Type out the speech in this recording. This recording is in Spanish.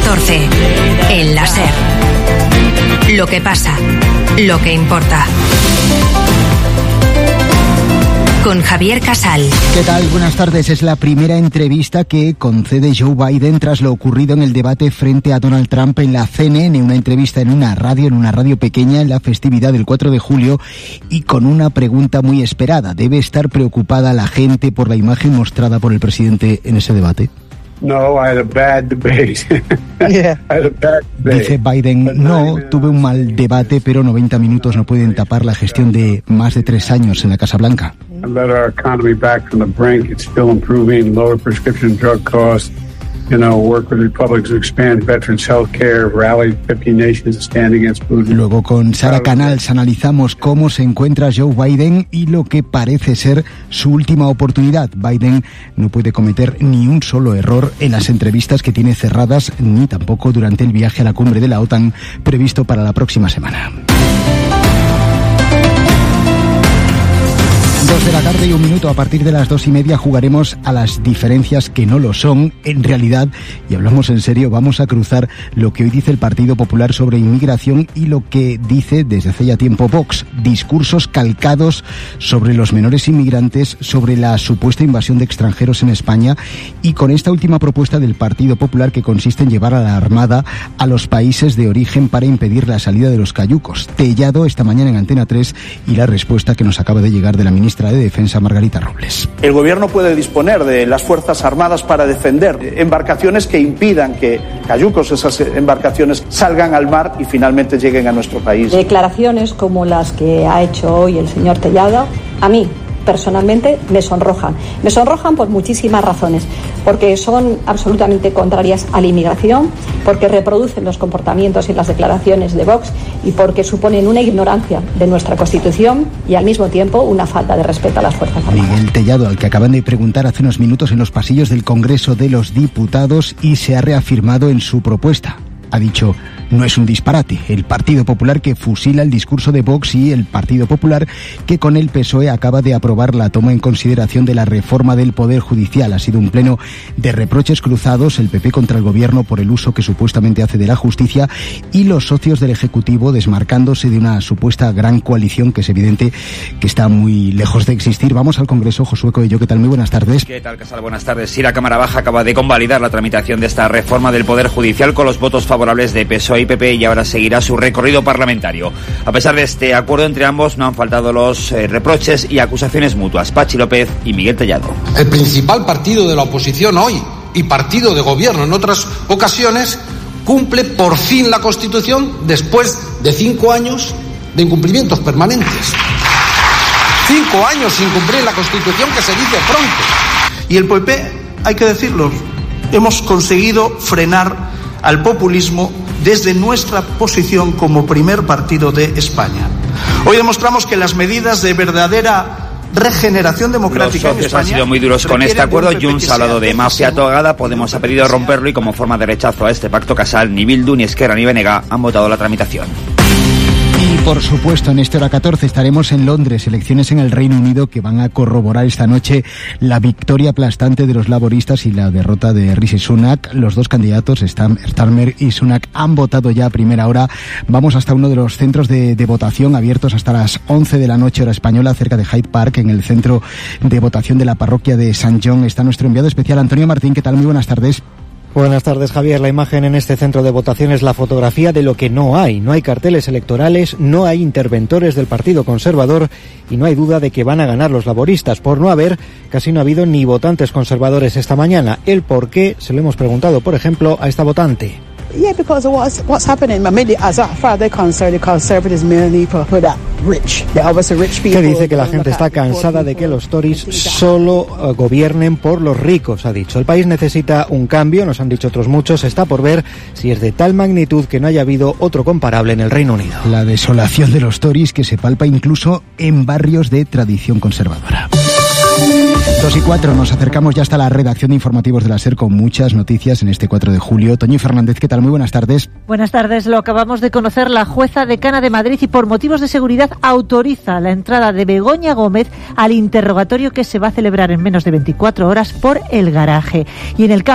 14. En la SER. Lo que pasa, lo que importa. Con Javier Casal. ¿Qué tal? Buenas tardes. Es la primera entrevista que concede Joe Biden tras lo ocurrido en el debate frente a Donald Trump en la CNN, una entrevista en una radio pequeña en la festividad del 4 de julio y con una pregunta muy esperada. ¿Debe estar preocupada la gente por la imagen mostrada por el presidente en ese debate? No, I had a bad debate. Yeah. I had a bad debate. Dice Biden, no, tuve un mal debate, pero 90 minutos no pueden tapar la gestión de más de 3 años en la Casa Blanca. I led our economy back from the brink. It's still improving. Lower prescription drug costs. Work with Republicans to expand veterans' health care. Rallied 50 nations to stand against Putin. Luego con Sara Canals analizamos cómo se encuentra Joe Biden y lo que parece ser su última oportunidad. Biden no puede cometer ni un solo error en las entrevistas que tiene cerradas, ni tampoco durante el viaje a la cumbre de la OTAN previsto para la próxima semana. 2 de la tarde y 1 minuto. A partir de las 2:30 jugaremos a las diferencias que no lo son. En realidad, y hablamos en serio, vamos a cruzar lo que hoy dice el Partido Popular sobre inmigración y lo que dice desde hace ya tiempo Vox. Discursos calcados sobre los menores inmigrantes, sobre la supuesta invasión de extranjeros en España y con esta última propuesta del Partido Popular que consiste en llevar a la Armada a los países de origen para impedir la salida de los cayucos. Tellado esta mañana en Antena 3 y la respuesta que nos acaba de llegar de la ministra de Defensa, Margarita Robles. El Gobierno puede disponer de las Fuerzas Armadas para defender embarcaciones que impidan que cayucos, esas embarcaciones, salgan al mar y finalmente lleguen a nuestro país. Declaraciones como las que ha hecho hoy el señor Tellado, a mí personalmente me sonrojan. Me sonrojan por muchísimas razones, porque son absolutamente contrarias a la inmigración, porque reproducen los comportamientos y las declaraciones de Vox y porque suponen una ignorancia de nuestra Constitución y al mismo tiempo una falta de respeto a las Fuerzas Armadas. Miguel Tellado, al que acaban de preguntar hace unos minutos en los pasillos del Congreso de los Diputados y se ha reafirmado en su propuesta. Ha dicho, no es un disparate. El Partido Popular que fusila el discurso de Vox y el Partido Popular que con el PSOE acaba de aprobar la toma en consideración de la reforma del Poder Judicial. Ha sido un pleno de reproches cruzados, el PP contra el Gobierno por el uso que supuestamente hace de la justicia y los socios del Ejecutivo desmarcándose de una supuesta gran coalición que es evidente que está muy lejos de existir. Vamos al Congreso. Josué Coello, ¿qué tal? Muy buenas tardes. ¿Qué tal, Casal? Buenas tardes. Sí, la Cámara Baja acaba de convalidar la tramitación de esta reforma del Poder Judicial con los votos favorables de PSOE y PP y ahora seguirá su recorrido parlamentario. A pesar de este acuerdo entre ambos, no han faltado los reproches y acusaciones mutuas. Pachi López y Miguel Tellado. El principal partido de la oposición hoy y partido de gobierno en otras ocasiones cumple por fin la Constitución después de 5 años de incumplimientos permanentes. 5 años sin cumplir la Constitución, que se dice pronto. Y el PP, hay que decirlo, hemos conseguido frenar al populismo desde nuestra posición como primer partido de España. Hoy demostramos que las medidas de verdadera regeneración democrática en España... Los socios han sido muy duros con este acuerdo. Junts ha hablado de mafia togada, Podemos ha pedido romperlo y como forma de rechazo a este pacto Casal, ni Bildu, ni Esquerra, ni Benega han votado la tramitación. Y por supuesto, en este hora 14 estaremos en Londres, elecciones en el Reino Unido que van a corroborar esta noche la victoria aplastante de los laboristas y la derrota de Rishi Sunak. Los dos candidatos, Starmer y Sunak, han votado ya a primera hora. Vamos hasta uno de los centros de votación abiertos hasta las 11 de la noche hora española, cerca de Hyde Park, en el centro de votación de la parroquia de St. John. Está nuestro enviado especial, Antonio Martín. ¿Qué tal? Muy buenas tardes. Buenas tardes, Javier. La imagen en este centro de votación es la fotografía de lo que no hay. No hay carteles electorales, no hay interventores del Partido Conservador y no hay duda de que van a ganar los laboristas. Por no haber, casi no ha habido ni votantes conservadores esta mañana. El por qué se lo hemos preguntado, por ejemplo, a esta votante. Yeah, because of what's happening. Mainly, as far as they're concerned, the Conservatives mainly for that rich. They're obviously rich people. Que dice que la gente está cansada de que los Tories solo gobiernen por los ricos, ha dicho. El país necesita un cambio, nos han dicho otros muchos. Está por ver si es de tal magnitud que no haya habido otro comparable en el Reino Unido. La desolación de los Tories que se palpa incluso en barrios de tradición conservadora. 2:04, nos acercamos ya hasta la redacción de informativos de la SER con muchas noticias en este 4 de julio. Toñi Fernández, ¿qué tal? Muy buenas tardes. Buenas tardes, lo acabamos de conocer. La jueza decana de Madrid y por motivos de seguridad autoriza la entrada de Begoña Gómez al interrogatorio que se va a celebrar en menos de 24 horas por el garaje. Y en el